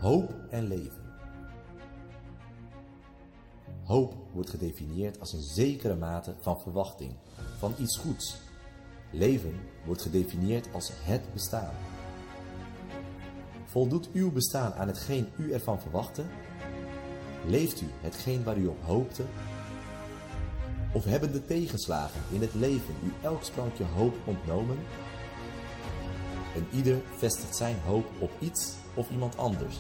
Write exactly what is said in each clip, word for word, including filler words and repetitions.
Hoop en leven. Hoop wordt gedefinieerd als een zekere mate van verwachting, van iets goeds. Leven wordt gedefinieerd als het bestaan. Voldoet uw bestaan aan hetgeen u ervan verwachtte? Leeft u hetgeen waar u op hoopte? Of hebben de tegenslagen in het leven u elk sprankje hoop ontnomen? En ieder vestigt zijn hoop op iets of iemand anders.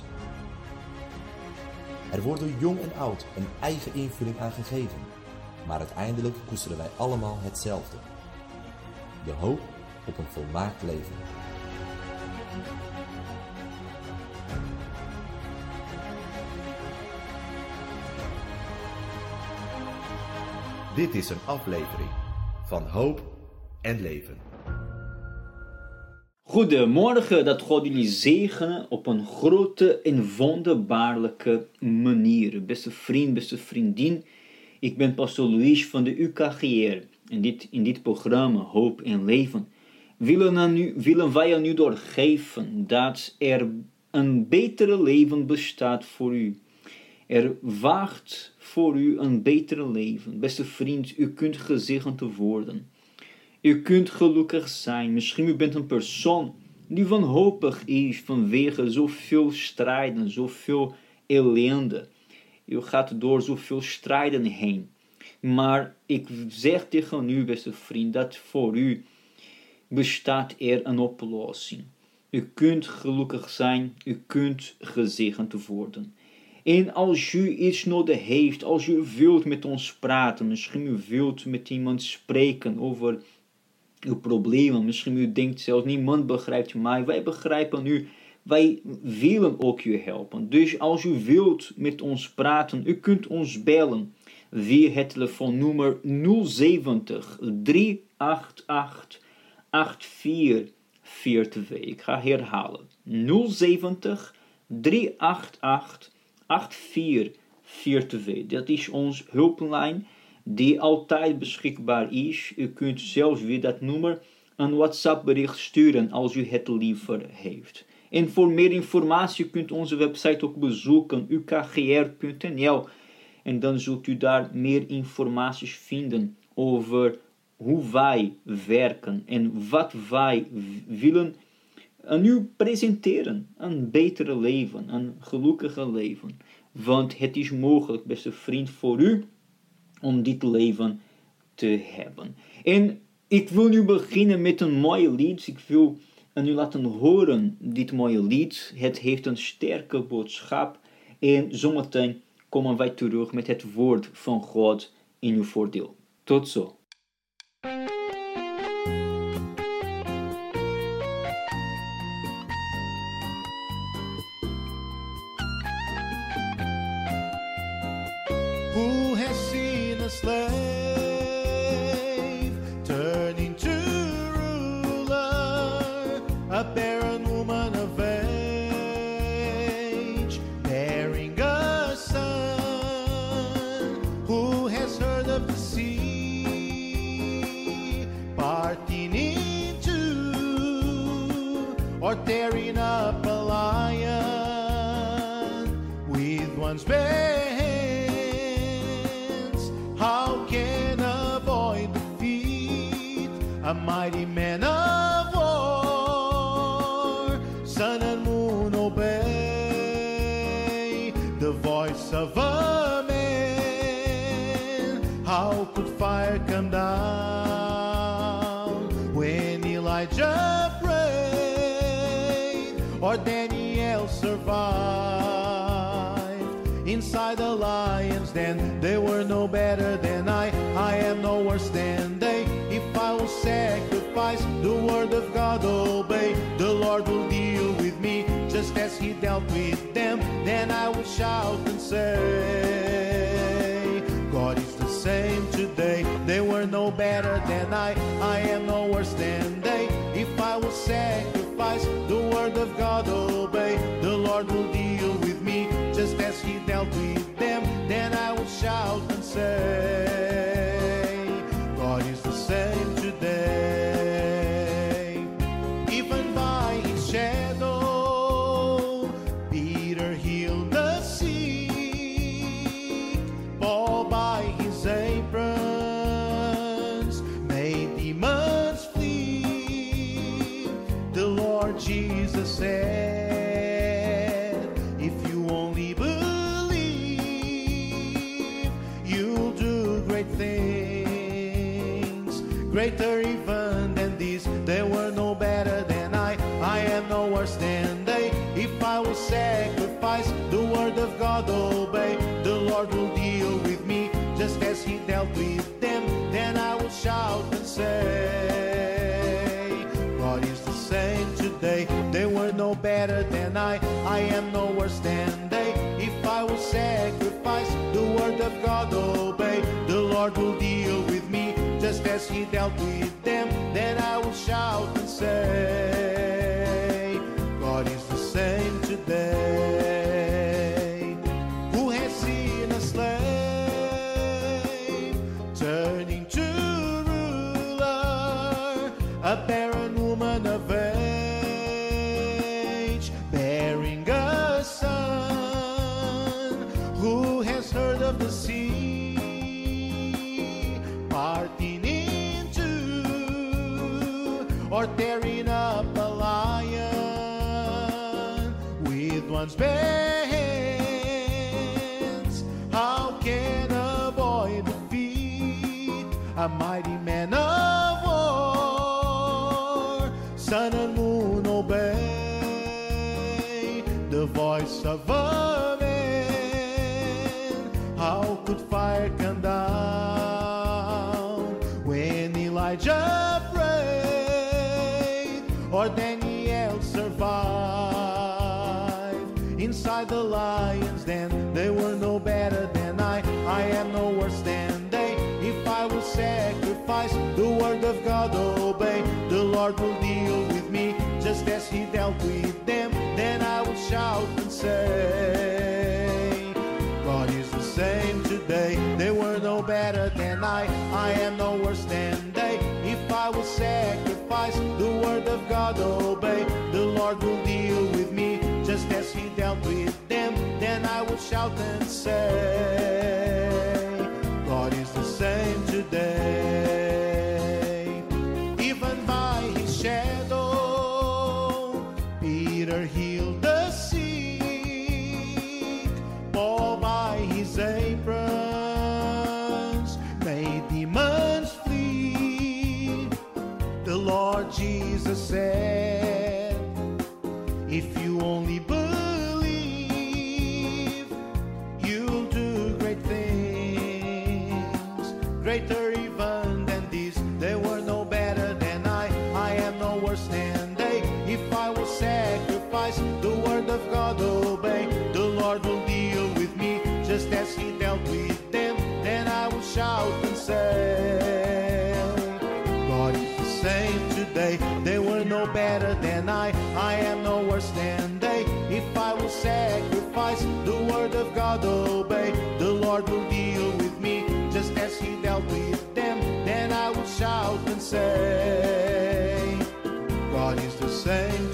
Er wordt door jong en oud een eigen invulling aan gegeven, maar uiteindelijk koesteren wij allemaal hetzelfde. De hoop op een volmaakt leven. Dit is een aflevering van Hoop en Leven. Goedemorgen, dat God jullie zegenen op een grote en wonderbaarlijke manier. Beste vriend, beste vriendin, ik ben pastor Luis van de U K G R. En dit, in dit programma Hoop en Leven willen, aan u, willen wij aan u doorgeven dat er een betere leven bestaat voor u. Er wacht voor u een betere leven. Beste vriend, u kunt gezegend worden. U kunt gelukkig zijn. Misschien u bent een persoon die wanhopig is vanwege zoveel strijden, zoveel ellende. U gaat door zoveel strijden heen. Maar ik zeg tegen u, beste vriend, dat voor u bestaat er een oplossing. U kunt gelukkig zijn, u kunt gezegend worden. En als u iets nodig heeft, als u wilt met ons praten, misschien u wilt met iemand spreken over uw problemen, misschien u denkt zelfs, niemand begrijpt mij, wij begrijpen u, wij willen ook u helpen. Dus als u wilt met ons praten, u kunt ons bellen via het telefoonnummer nul zeventig, drie acht acht, acht vier vier twee. Ik ga herhalen, nul zeventig, drie acht acht, acht vier vier twee. Dat is ons hulplijn die altijd beschikbaar is. U kunt zelfs via dat nummer een WhatsApp bericht sturen als u het liever heeft. En voor meer informatie kunt u onze website ook bezoeken, u k g r punt n l. En dan zult u daar meer informatie vinden over hoe wij werken en wat wij willen aan u presenteren. Een betere leven, een gelukkiger leven. Want het is mogelijk, beste vriend, voor u om dit leven te hebben. En ik wil nu beginnen met een mooi lied. Ik wil aan u laten horen dit mooie lied. Het heeft een sterke boodschap. En zometeen komen wij terug met het woord van God in uw voordeel. Tot zo. Who has seen a slave turn into ruler, a barren woman of age, bearing a son? Who has heard of the sea parting in two, or tearing up a lion with one's bare How can avoid defeat a mighty man of war? Sun and moon obey the voice of a man. How could fire come down when Elijah prayed, or Daniel survived inside the lion's den? They were no better than I, I am no worse than they. If I will sacrifice, the word of God obey, the Lord will deal with me just as he dealt with them. Then I will shout and say, God is the same today. They were no better than I, I am no worse than they. If I will sacrifice, the word of God obey, the Lord will deal with me just as he dealt with them. Then I will shout and say, God is the same today. Even by his shadow, Peter greater even than these. They were no better than I, I am no worse than they. If I will sacrifice, the word of God obey, the Lord will deal with me just as he dealt with them. Then I will shout and say, God is the same today. They were no better than I, I am no worse than they. If I will sacrifice, the word of God obey, the Lord will deal with me just as he dealt with them. Then I will shout and say, God is the same today. Who has seen a slave turning to ruler, a barren woman of age bearing a son? Who has heard of the sea parting in two, or tearing up a lion with one's bare hands? How can a boy defeat a mighty man of war? Sun and moon obey the voice of a man. How could fire come down when Elijah prayed, or Daniel survived inside the lion's den? They were no better than I, I am no worse than they. If I will sacrifice, the word of God obey, the Lord will deal with me just as he dealt with them. Then I will shout and say, God is the same today. They were no better than I, I am no worse than they. If I will sacrifice, the word of God obey, the Lord will deal with me just as he dealt with them. Then I will shout and say, God is the same today. Even by his shadow, Peter healed the sick. Paul by his aprons made demons flee. The Lord Jesus said, if you only believe, you'll do great things, greater even than these. They were no better than I, I am no worse than they. If I will sacrifice, the word of God obey, the Lord will deal with me just as he dealt with them. Then I will shout and say, God is the same today. They were no better than I, I am no worse than they. If I will sacrifice, the word of God obey, the Lord will deal with me just as he dealt with them. Then I will shout and say, God is the same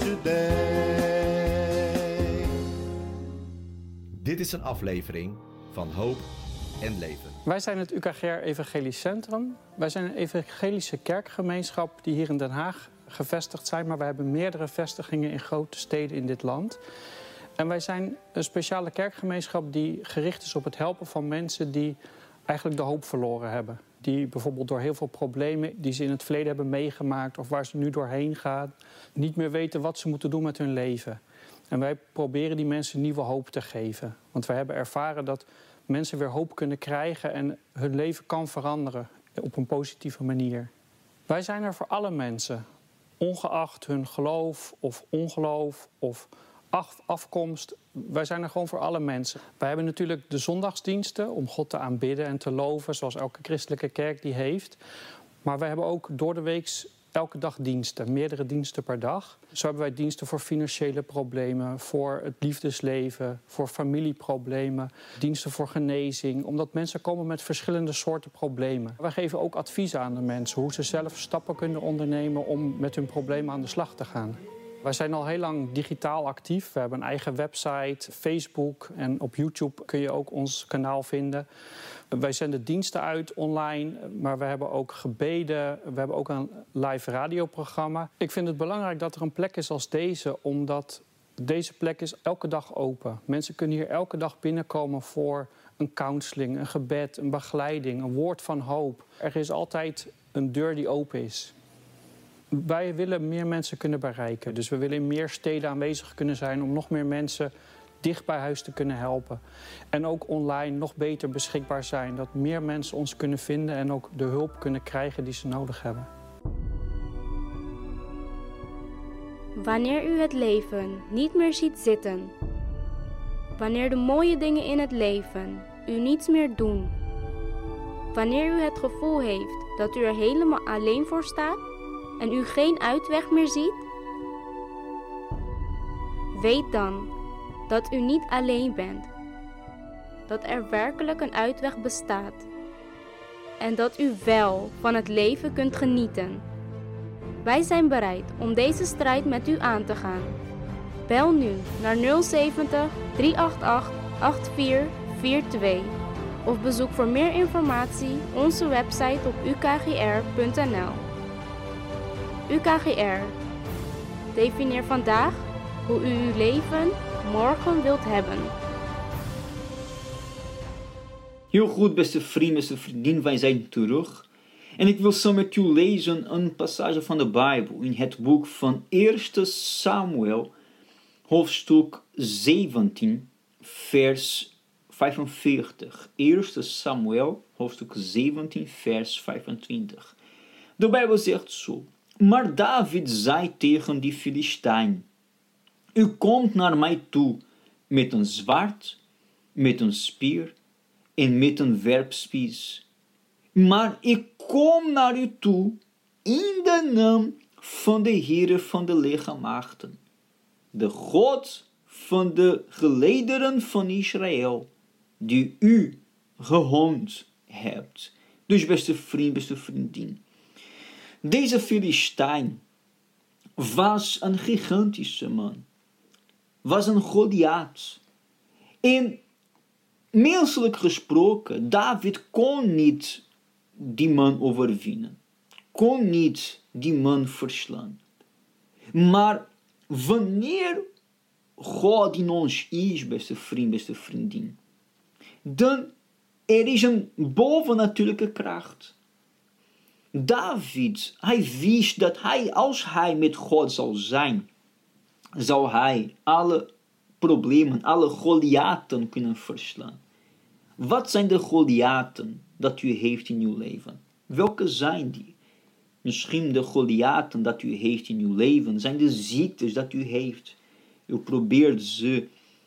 today. Dit is een aflevering van Hoop en Leven. Wij zijn het U K G R Evangelisch Centrum. Wij zijn een evangelische kerkgemeenschap die hier in Den Haag gevestigd zijn, maar wij hebben meerdere vestigingen in grote steden in dit land. En wij zijn een speciale kerkgemeenschap die gericht is op het helpen van mensen die eigenlijk de hoop verloren hebben. Die bijvoorbeeld door heel veel problemen die ze in het verleden hebben meegemaakt of waar ze nu doorheen gaan, niet meer weten wat ze moeten doen met hun leven. En wij proberen die mensen nieuwe hoop te geven. Want wij hebben ervaren dat mensen weer hoop kunnen krijgen en hun leven kan veranderen op een positieve manier. Wij zijn er voor alle mensen, ongeacht hun geloof of ongeloof of afkomst. Wij zijn er gewoon voor alle mensen. Wij hebben natuurlijk de zondagsdiensten om God te aanbidden en te loven, zoals elke christelijke kerk die heeft. Maar wij hebben ook door de week elke dag diensten, meerdere diensten per dag. Zo hebben wij diensten voor financiële problemen, voor het liefdesleven, voor familieproblemen, diensten voor genezing, omdat mensen komen met verschillende soorten problemen. Wij geven ook adviezen aan de mensen, hoe ze zelf stappen kunnen ondernemen om met hun problemen aan de slag te gaan. Wij zijn al heel lang digitaal actief. We hebben een eigen website, Facebook en op YouTube kun je ook ons kanaal vinden. Wij zenden diensten uit online, maar we hebben ook gebeden. We hebben ook een live radioprogramma. Ik vind het belangrijk dat er een plek is als deze, omdat deze plek is elke dag open. Mensen kunnen hier elke dag binnenkomen voor een counseling, een gebed, een begeleiding, een woord van hoop. Er is altijd een deur die open is. Wij willen meer mensen kunnen bereiken. Dus we willen in meer steden aanwezig kunnen zijn om nog meer mensen dicht bij huis te kunnen helpen. En ook online nog beter beschikbaar zijn. Dat meer mensen ons kunnen vinden en ook de hulp kunnen krijgen die ze nodig hebben. Wanneer u het leven niet meer ziet zitten. Wanneer de mooie dingen in het leven u niets meer doen. Wanneer u het gevoel heeft dat u er helemaal alleen voor staat en u geen uitweg meer ziet. Weet dan dat u niet alleen bent. Dat er werkelijk een uitweg bestaat. En dat u wel van het leven kunt genieten. Wij zijn bereid om deze strijd met u aan te gaan. Bel nu naar nul zeventig, drie acht acht, acht vier vier twee of bezoek voor meer informatie onze website op u k g r punt n l. U K G R. Definieer vandaag hoe u uw leven morgen wilt hebben. Heel goed, beste vriend, beste vriendin, wij zijn terug. En ik wil samen met u lezen een passage van de Bijbel in het boek van Eerste Samuel, hoofdstuk zeventien, vers vijfenveertig. Eerste Samuel, hoofdstuk zeventien, vers vijfentwintig. De Bijbel zegt zo. Maar David zei tegen die Filistijn: U komt naar mij toe met een zwaard, met een speer en met een werpspies. Maar ik kom naar u toe in de naam van de Heere van de legermachten, de God van de gelederen van Israël, die u gehoond hebt. Dus beste vriend, beste vriendin, deze Filistijn was een gigantische man, was een Goliath. En menselijk gesproken, David kon niet die man overwinnen, kon niet die man verslaan. Maar wanneer God in ons is, beste vriend, beste vriendin, dan er is een bovennatuurlijke kracht. David, hij wist dat hij, als hij met God zou zijn, zou hij alle problemen, alle Goliaten kunnen verslaan. Wat zijn de Goliaten dat u heeft in uw leven? Welke zijn die? Misschien de Goliaten dat u heeft in uw leven zijn de ziektes dat u heeft. U probeert ze,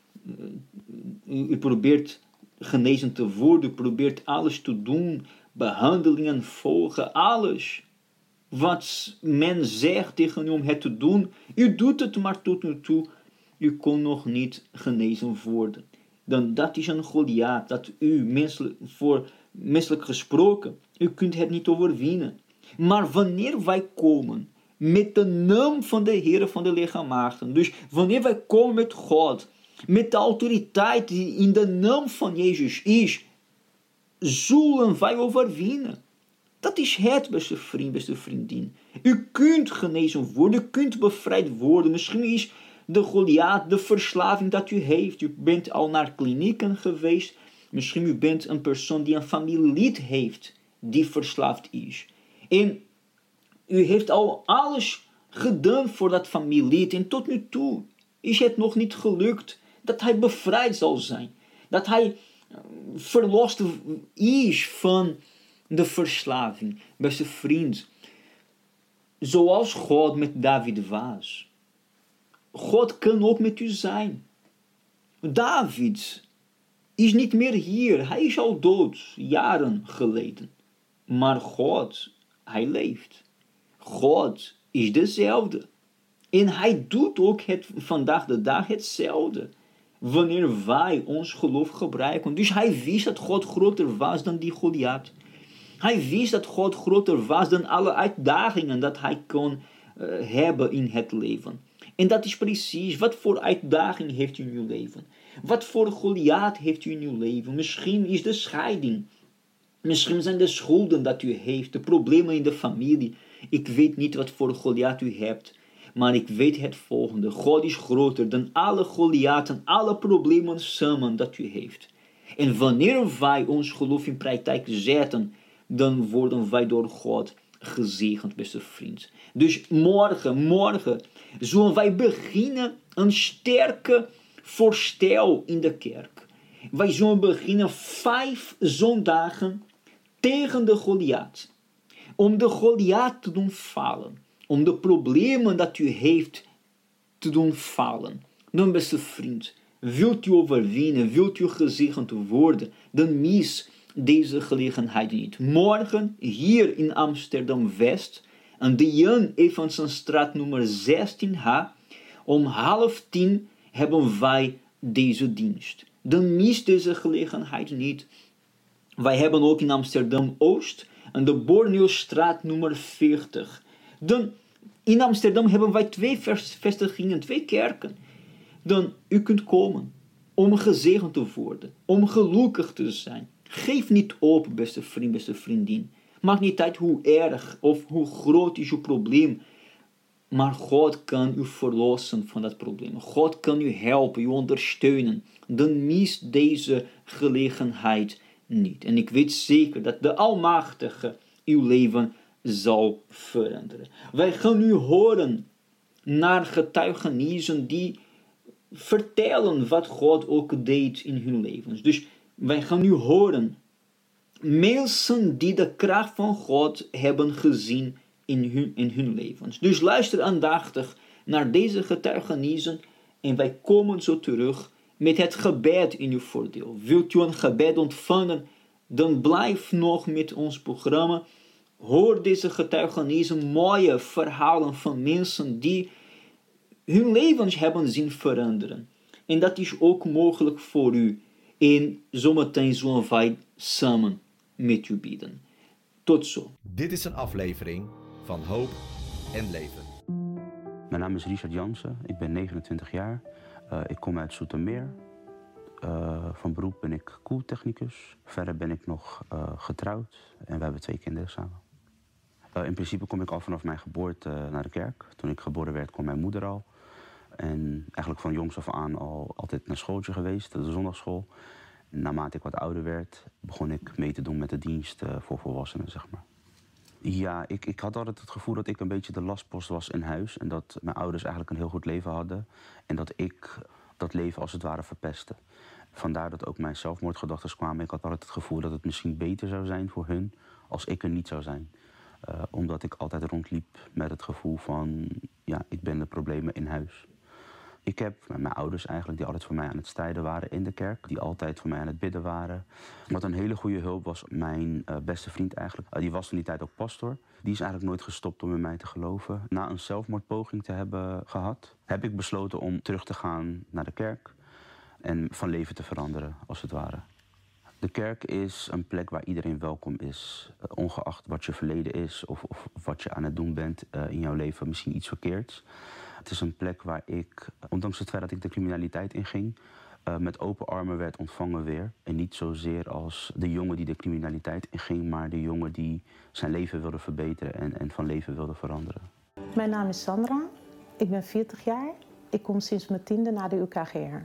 u probeert genezen te worden, u probeert alles te doen, behandelingen volgen, alles wat men zegt tegen u om het te doen. U doet het maar tot nu toe, u kon nog niet genezen worden. Dan dat is een Goliath dat u, menselijk, voor menselijk gesproken, u kunt het niet overwinnen. Maar wanneer wij komen met de naam van de Heere van de legermachten, dus wanneer wij komen met God, met de autoriteit die in de naam van Jezus is, zullen wij overwinnen. Dat is het, beste vriend, beste vriendin. U kunt genezen worden, u kunt bevrijd worden. Misschien is de Goliath de verslaving dat u heeft. U bent al naar klinieken geweest. Misschien u bent een persoon die een familielid heeft die verslaafd is. En u heeft al alles gedaan voor dat familielid. En tot nu toe is het nog niet gelukt dat hij bevrijd zal zijn. Dat hij verlost is van de verslaving. Beste vriend, zoals God met David was, God kan ook met u zijn. David is niet meer hier. Hij is al dood, jaren geleden. Maar God, hij leeft. God is dezelfde. En hij doet ook het, vandaag de dag hetzelfde. Wanneer wij ons geloof gebruiken. Dus hij wist dat God groter was dan die Goliath. Hij wist dat God groter was dan alle uitdagingen dat hij kon uh, hebben in het leven. En dat is precies, wat voor uitdaging heeft u in uw leven? Wat voor Goliath heeft u in uw leven? Misschien is de scheiding. Misschien zijn de schulden dat u heeft, de problemen in de familie. Ik weet niet wat voor Goliath u hebt. Maar ik weet het volgende. God is groter dan alle Goliaten, alle problemen samen dat u heeft. En wanneer wij ons geloof in praktijk zetten, dan worden wij door God gezegend, beste vriend. Dus morgen, morgen zullen wij beginnen een sterke voorstel in de kerk. Wij zullen beginnen vijf zondagen tegen de Goliath. Om de Goliath te doen vallen. Om de problemen dat u heeft te doen vallen. Dan, beste vriend, wilt u overwinnen, wilt u gezegend worden, dan mis deze gelegenheid niet. Morgen, hier in Amsterdam-West, aan de Jan Evansenstraat nummer zestien H, om half tien hebben wij deze dienst. Dan mis deze gelegenheid niet. Wij hebben ook in Amsterdam-Oost, aan de Borneostraat nummer veertig. Dan, in Amsterdam hebben wij twee vestigingen, twee kerken. Dan, u kunt komen om gezegend te worden, om gelukkig te zijn. Geef niet op, beste vriend, beste vriendin. Maakt niet uit hoe erg of hoe groot is uw probleem. Maar God kan u verlossen van dat probleem. God kan u helpen, u ondersteunen. Dan mis deze gelegenheid niet. En ik weet zeker dat de Almachtige uw leven zal veranderen. Wij gaan nu horen naar getuigenissen die vertellen wat God ook deed in hun levens. Dus wij gaan nu horen mensen die de kracht van God hebben gezien in hun, in hun levens. Dus luister aandachtig naar deze getuigenissen en wij komen zo terug met het gebed in uw voordeel. Wilt u een gebed ontvangen, dan blijf nog met ons programma. Hoor deze getuigenissen, mooie verhalen van mensen die hun levens hebben zien veranderen. En dat is ook mogelijk voor u. En zometeen zullen wij samen met u bidden. Tot zo. Dit is een aflevering van Hoop en Leven. Mijn naam is Richard Jansen, ik ben negenentwintig jaar. Uh, ik kom uit Zoetermeer. Uh, van beroep ben ik koeltechnicus. Verder ben ik nog uh, getrouwd en we hebben twee kinderen samen. Uh, in principe kom ik al vanaf mijn geboorte uh, naar de kerk. Toen ik geboren werd kwam mijn moeder al. En eigenlijk van jongs af aan al altijd naar schooltje geweest, de zondagsschool. En naarmate ik wat ouder werd, begon ik mee te doen met de dienst uh, voor volwassenen, zeg maar. Ja, ik, ik had altijd het gevoel dat ik een beetje de lastpost was in huis. En dat mijn ouders eigenlijk een heel goed leven hadden. En dat ik dat leven als het ware verpestte. Vandaar dat ook mijn zelfmoordgedachten kwamen. Ik had altijd het gevoel dat het misschien beter zou zijn voor hun als ik er niet zou zijn. Uh, omdat ik altijd rondliep met het gevoel van, ja, ik ben de problemen in huis. Ik heb met mijn ouders eigenlijk, die altijd voor mij aan het strijden waren in de kerk. Die altijd voor mij aan het bidden waren. Wat een hele goede hulp was, mijn uh, beste vriend eigenlijk. Uh, die was in die tijd ook pastor. Die is eigenlijk nooit gestopt om in mij te geloven. Na een zelfmoordpoging te hebben gehad, heb ik besloten om terug te gaan naar de kerk. En van leven te veranderen, als het ware. De kerk is een plek waar iedereen welkom is. Uh, ongeacht wat je verleden is of, of wat je aan het doen bent uh, in jouw leven, misschien iets verkeerds. Het is een plek waar ik, ondanks het feit dat ik de criminaliteit inging, uh, met open armen werd ontvangen weer. En niet zozeer als de jongen die de criminaliteit inging, maar de jongen die zijn leven wilde verbeteren en, en van leven wilde veranderen. Mijn naam is Sandra, ik ben veertig jaar. Ik kom sinds mijn tiende naar de U K G R.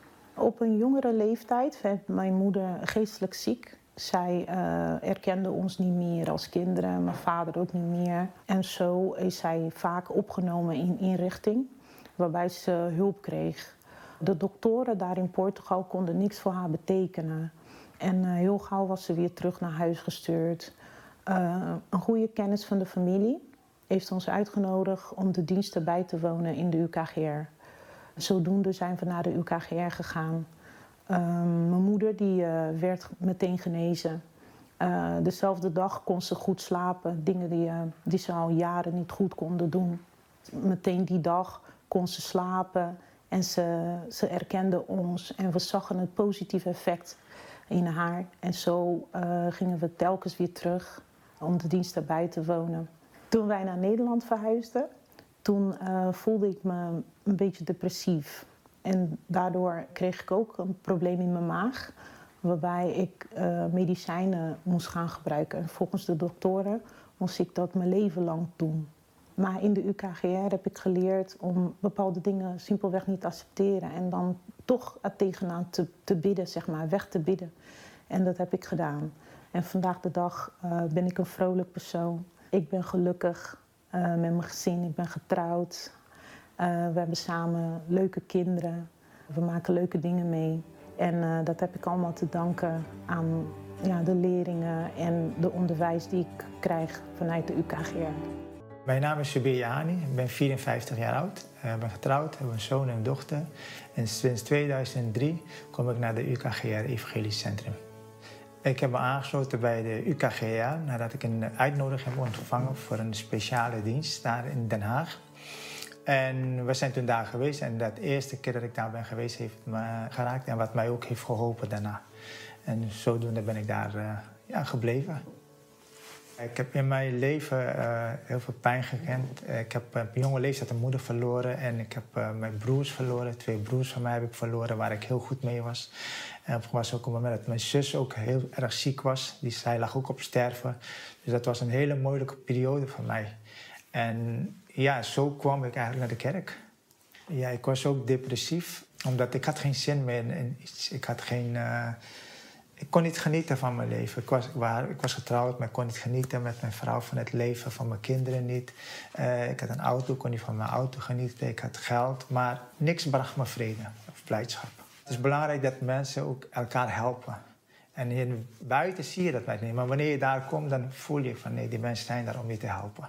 Op een jongere leeftijd werd mijn moeder geestelijk ziek. Zij uh, erkende ons niet meer als kinderen, mijn vader ook niet meer. En zo is zij vaak opgenomen in inrichting, waarbij ze hulp kreeg. De doktoren daar in Portugal konden niks voor haar betekenen. En uh, heel gauw was ze weer terug naar huis gestuurd. Uh, een goede kennis van de familie heeft ons uitgenodigd om de diensten bij te wonen in de U K G R. Zodoende zijn we naar de U K G R gegaan. Uh, mijn moeder die, uh, werd meteen genezen. Uh, dezelfde dag kon ze goed slapen. Dingen die, uh, die ze al jaren niet goed konden doen. Meteen die dag kon ze slapen. En ze, ze erkende ons. En we zagen het positieve effect in haar. En zo uh, gingen we telkens weer terug om de dienst erbij te wonen. Toen wij naar Nederland verhuisden, toen uh, voelde ik me een beetje depressief. En daardoor kreeg ik ook een probleem in mijn maag, waarbij ik uh, medicijnen moest gaan gebruiken. En volgens de doktoren moest ik dat mijn leven lang doen. Maar in de U K G R heb ik geleerd om bepaalde dingen simpelweg niet te accepteren. En dan toch er tegenaan te, te bidden, zeg maar, weg te bidden. En dat heb ik gedaan. En vandaag de dag uh, ben ik een vrolijk persoon. Ik ben gelukkig uh, met mijn gezin, ik ben getrouwd. Uh, we hebben samen leuke kinderen. We maken leuke dingen mee. En uh, dat heb ik allemaal te danken aan ja, de leerlingen en de onderwijs die ik krijg vanuit de U K G R. Mijn naam is Subir Jani, ik ben vierenvijftig jaar oud. Ik ben getrouwd, heb een zoon en een dochter. En sinds tweeduizend drie kom ik naar de U K G R Evangelisch Centrum. Ik heb me aangesloten bij de U K G R nadat ik een uitnodiging heb ontvangen voor een speciale dienst daar in Den Haag. En we zijn toen daar geweest en dat eerste keer dat ik daar ben geweest heeft me geraakt en wat mij ook heeft geholpen daarna. En zodoende ben ik daar uh, ja, gebleven. Ik heb in mijn leven uh, heel veel pijn gekend. Ik heb op een jonge leeftijd een moeder verloren en ik heb uh, mijn broers verloren. Twee broers van mij heb ik verloren waar ik heel goed mee was. En er was ook een moment dat mijn zus ook heel erg ziek was. Die, zij lag ook op sterven. Dus dat was een hele moeilijke periode voor mij. En ja, zo kwam ik eigenlijk naar de kerk. Ja, ik was ook depressief, omdat ik had geen zin meer in iets. Ik had geen... Uh, Ik kon niet genieten van mijn leven. Ik was, ik was getrouwd, maar ik kon niet genieten met mijn vrouw van het leven, van mijn kinderen niet. Uh, ik had een auto, ik kon niet van mijn auto genieten. Ik had geld, maar niks bracht me vrede of blijdschap. Het is belangrijk dat mensen ook elkaar helpen. En hier buiten zie je dat niet, maar wanneer je daar komt, dan voel je van nee, die mensen zijn daar om je te helpen.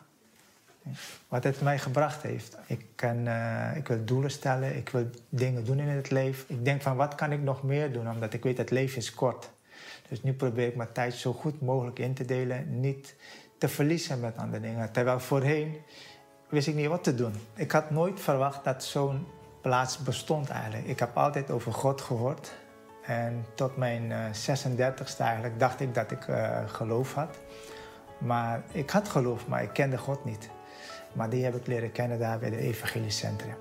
Wat het mij gebracht heeft. Ik, kan, uh, ik wil doelen stellen, ik wil dingen doen in het leven. Ik denk van wat kan ik nog meer doen, omdat ik weet dat het leven is kort. Dus nu probeer ik mijn tijd zo goed mogelijk in te delen. Niet te verliezen met andere dingen. Terwijl voorheen wist ik niet wat te doen. Ik had nooit verwacht dat zo'n plaats bestond eigenlijk. Ik heb altijd over God gehoord. En tot mijn uh, zesendertigste eigenlijk dacht ik dat ik uh, geloof had. Maar ik had geloof, maar ik kende God niet. Maar die heb ik leren kennen daar bij de Evangelisch Centrum.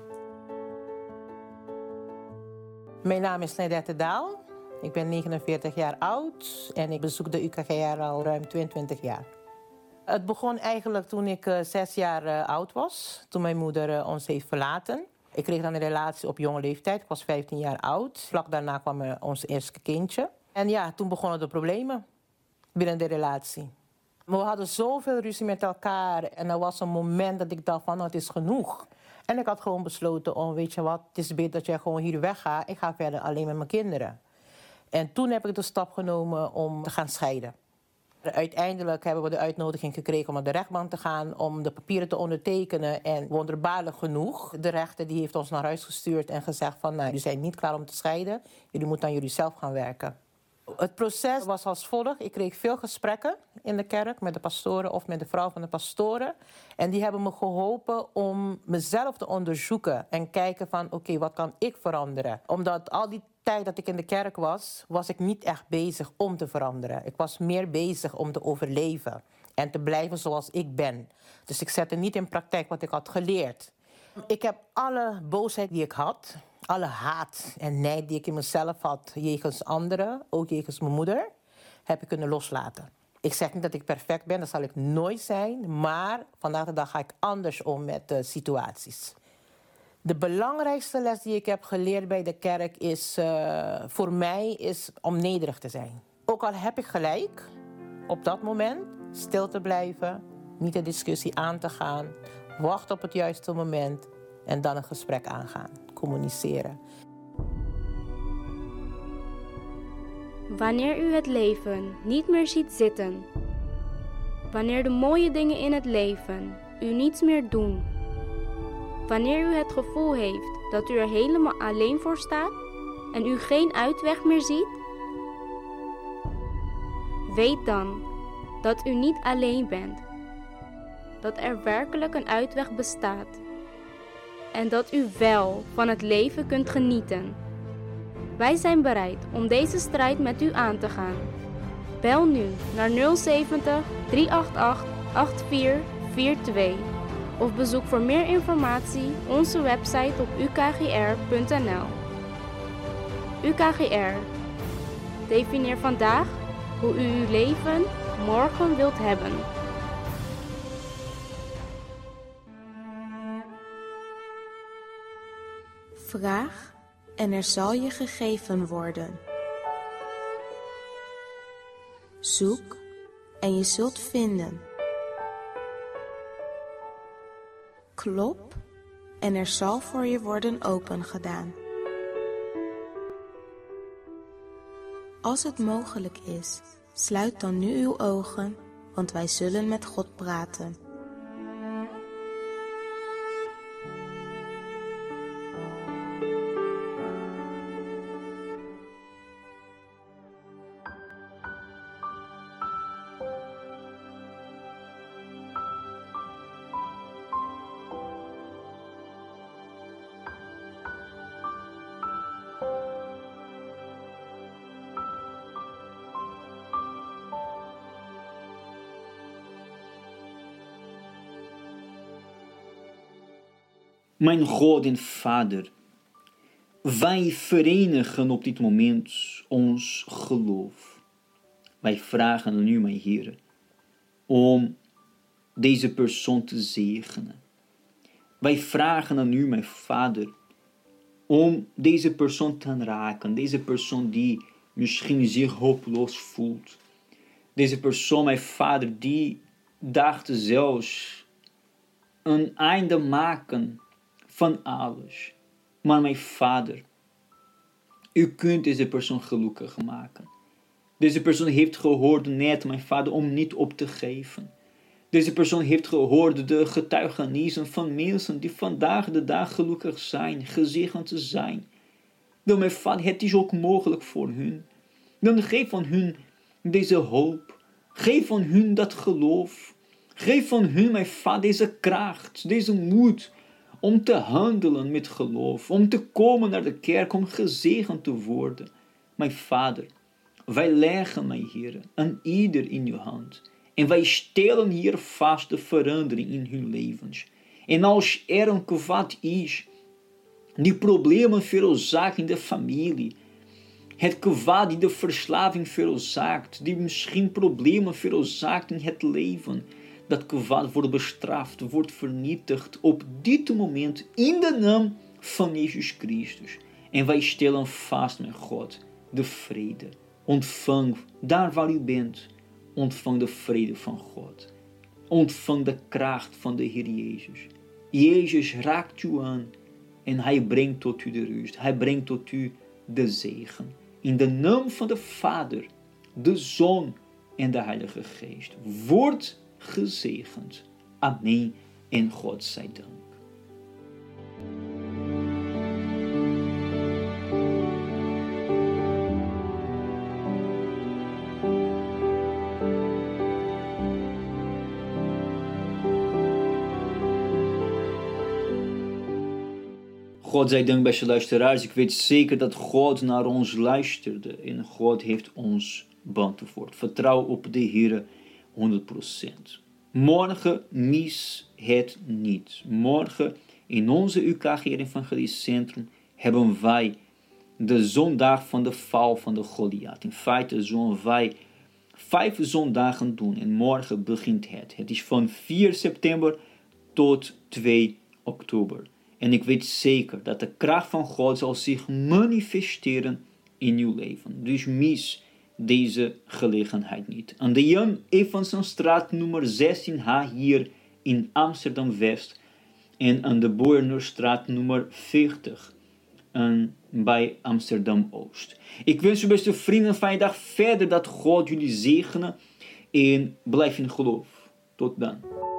Mijn naam is Nadette Daal. Ik ben negenenveertig jaar oud en ik bezoek de U K G R al ruim tweeëntwintig jaar. Het begon eigenlijk toen ik uh, zes jaar uh, oud was, toen mijn moeder uh, ons heeft verlaten. Ik kreeg dan een relatie op jonge leeftijd, ik was vijftien jaar oud. Vlak daarna kwam uh, ons eerste kindje. En ja, toen begonnen de problemen binnen de relatie. We hadden zoveel ruzie met elkaar en er was een moment dat ik dacht van nou, het is genoeg. En ik had gewoon besloten om, weet je wat, het is beter dat jij gewoon hier weggaat. Ik ga verder alleen met mijn kinderen. En toen heb ik de stap genomen om te gaan scheiden. Uiteindelijk hebben we de uitnodiging gekregen om naar de rechtbank te gaan, om de papieren te ondertekenen. En wonderbaarlijk genoeg, de rechter die heeft ons naar huis gestuurd en gezegd van nou, jullie zijn niet klaar om te scheiden. Jullie moeten aan jullie zelf gaan werken. Het proces was als volgt. Ik kreeg veel gesprekken in de kerk met de pastoren of met de vrouw van de pastoren. En die hebben me geholpen om mezelf te onderzoeken en kijken van oké, okay, wat kan ik veranderen? Omdat al die tijd dat ik in de kerk was, was ik niet echt bezig om te veranderen. Ik was meer bezig om te overleven en te blijven zoals ik ben. Dus ik zette niet in praktijk wat ik had geleerd. Ik heb alle boosheid die ik had, alle haat en nijd die ik in mezelf had jegens anderen, ook jegens mijn moeder, heb ik kunnen loslaten. Ik zeg niet dat ik perfect ben, dat zal ik nooit zijn, maar vandaag de dag ga ik anders om met uh, situaties. De belangrijkste les die ik heb geleerd bij de kerk is, uh, voor mij is om nederig te zijn. Ook al heb ik gelijk, op dat moment stil te blijven, niet de discussie aan te gaan, wachten op het juiste moment en dan een gesprek aangaan, communiceren. Wanneer u het leven niet meer ziet zitten, wanneer de mooie dingen in het leven u niets meer doen, wanneer u het gevoel heeft dat u er helemaal alleen voor staat en u geen uitweg meer ziet, weet dan dat u niet alleen bent, dat er werkelijk een uitweg bestaat en dat u wel van het leven kunt genieten. Wij zijn bereid om deze strijd met u aan te gaan. Bel nu naar nul zeventig, drie acht acht, acht vier vier twee of bezoek voor meer informatie onze website op u k g r punt n l. U K G R. Definieer vandaag hoe u uw leven morgen wilt hebben. Vraag en er zal je gegeven worden. Zoek en je zult vinden. Klop en er zal voor je worden opengedaan. Als het mogelijk is, sluit dan nu uw ogen, want wij zullen met God praten. Mijn God en Vader, wij verenigen op dit moment ons geloof. Wij vragen aan u, mijn Heer, om deze persoon te zegenen. Wij vragen aan u, mijn Vader, om deze persoon te raken. Deze persoon die misschien zich hopeloos voelt. Deze persoon, mijn Vader, die dacht zelfs een einde maken van alles. Maar mijn Vader, u kunt deze persoon gelukkig maken. Deze persoon heeft gehoord net, mijn Vader, om niet op te geven. Deze persoon heeft gehoord de getuigenissen van mensen die vandaag de dag gelukkig zijn, gezegend zijn. Dan, mijn Vader, het is ook mogelijk voor hun. Dan geef aan hun deze hoop. Geef aan hun dat geloof. Geef aan hun, mijn Vader, deze kracht, deze moed om te handelen met geloof, om te komen naar de kerk, om gezegend te worden. Mijn Vader, wij leggen, mijn Heer, aan ieder in uw hand. En wij stellen hier vast de verandering in hun levens. En als er een kwaad is, die problemen veroorzaakt in de familie, het kwaad die de verslaving veroorzaakt, die misschien problemen veroorzaakt in het leven, dat kwaad wordt bestraft, wordt vernietigd op dit moment in de naam van Jezus Christus. En wij stellen vast, mijn God, de vrede. Ontvang daar waar u bent. Ontvang de vrede van God. Ontvang de kracht van de Heer Jezus. Jezus raakt u aan en hij brengt tot u de rust. Hij brengt tot u de zegen. In de naam van de Vader, de Zoon en de Heilige Geest. Word gezegend. Amen en God zij dank. God zij dank, beste luisteraars. Ik weet zeker dat God naar ons luisterde en God heeft ons beantwoord. Vertrouw op de Heer honderd procent. Morgen mis het niet. Morgen in onze U K G R Evangelisch Centrum hebben wij de zondag van de val van de Goliath. In feite zullen wij vijf zondagen doen en morgen begint het. Het is van vier september tot twee oktober. En ik weet zeker dat de kracht van God zal zich manifesteren in uw leven. Dus mis deze gelegenheid niet. Aan de Jan Evansenstraat nummer zestien H hier in Amsterdam-West. En aan de Boernerstraat nummer veertig en bij Amsterdam-Oost. Ik wens u, beste vrienden, een fijne dag verder, dat God jullie zegenen. En blijf in geloof. Tot dan.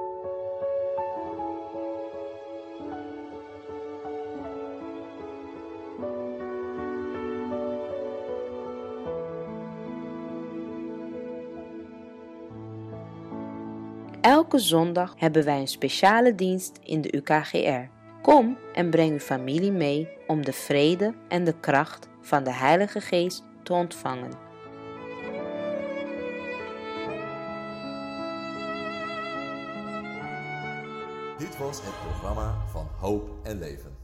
Elke zondag hebben wij een speciale dienst in de U K G R. Kom en breng uw familie mee om de vrede en de kracht van de Heilige Geest te ontvangen. Dit was het programma van Hoop en Leven.